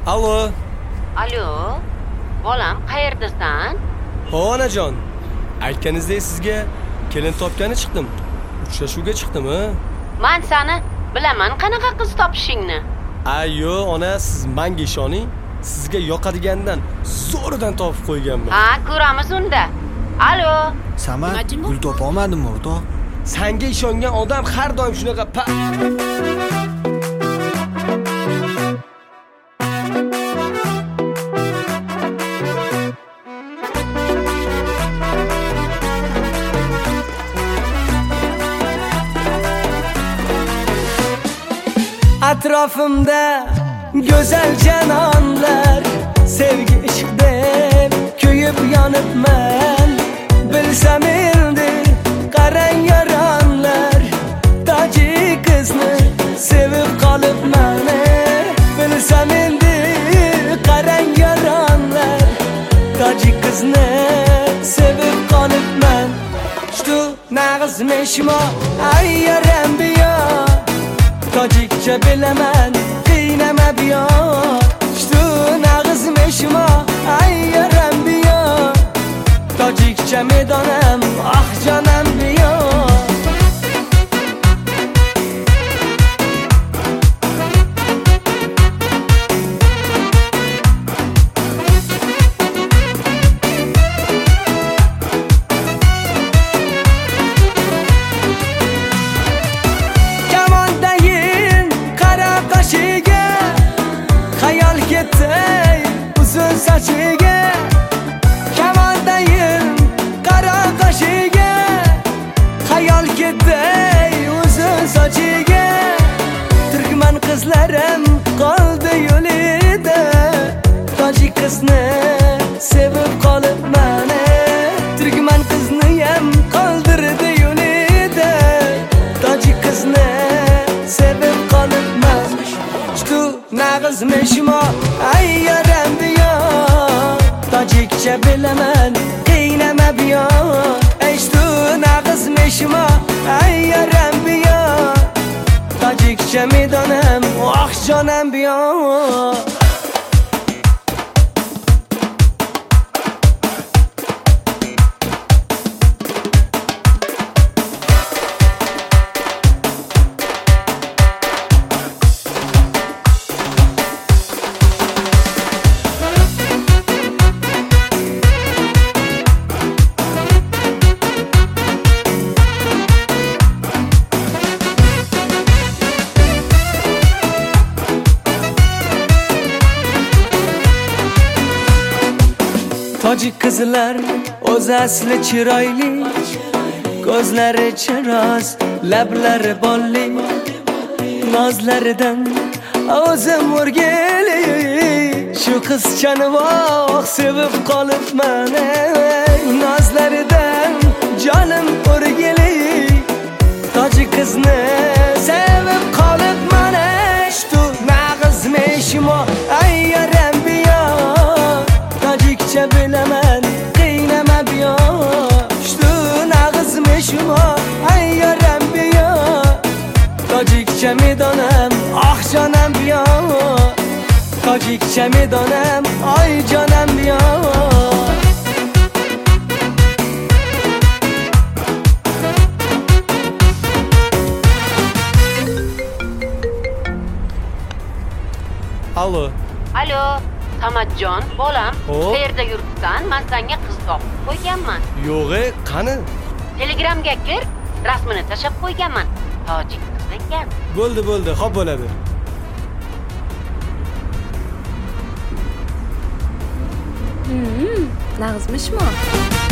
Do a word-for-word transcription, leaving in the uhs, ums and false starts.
Alo. Alo. Bolam, qayerdasan? Ho, onajon. Aytganingizdek sizga kelin topgani chiqdim. Uchrashuvga chiqdim, ha? Men seni bilaman qanaqa qiz topishingni. Ayyo, ona, siz menga ishoning. Sizga yoqadigandan zo'ridan topib qo'yganman. Ha, ko'ramiz unda. Alo. Samat, gul topa olmadimmi, o'rtoq? Senga ishongan odam har doim shunaqa pa Atrofimda go'zal janonlar, sevgi ishq deb kuyib yonibman. Bilsam endi qarang yaronlar, tojik qizni sevib qolibman. Bilsam endi qarang yaronlar, tojik qizni sevib qolibman. Что nag'izmishmo ayyaram biyo, tojikcha bilaman qiynama biyo. Что nag'izmishmo ayyaram biyo, tojikcha medonam ah jonam biyo. Kamondayin qara qoshiga, xayol ketay uzun sochiga. Kamondayin qara qoshiga, xayol ketay uzun sochiga. Turkman qizlarim qoldi yo'lida, tojik qizni sevib qolibman. Turkman qizni ham qoldirdi yo'lida, tojik qizni sevib qolibman. Что nag'izmishmo ayyaram biyo, tojikcha bilaman qiynama biyo. Ey что nag'izmishmo ayyaram biyo, tojikcha medonam ah jonam biyo. Tojik qizlar o'z asli chiroyli, ko'zlari chiroz, lablari bolli, nozlaridan o'zim o'rgili. Shu qizchani voh sevib qolibman. Nozlaridan jonim o'rgili, tojik qizni sevib qolibman. Что nag'izmishmo ayyaram biyo, tojikcha bilaman qiynama biyo. Что nag'izmishmo ayyaram biyo, tojikcha medonam ah jonam biyo. Tojikcha medonam ay jonam biyo. Alo. Alo. Samatjon, bolam, Hop. qayerda yuribsan? Men senga qiz topib qo'yganman. Yo'g'e, qani? Telegramga kir, rasmini tashab qo'yganman. Tojik qiz ekan. Bo'ldi, bo'ldi, xo'p bo'ladi. Hmm, nag'izmishmi?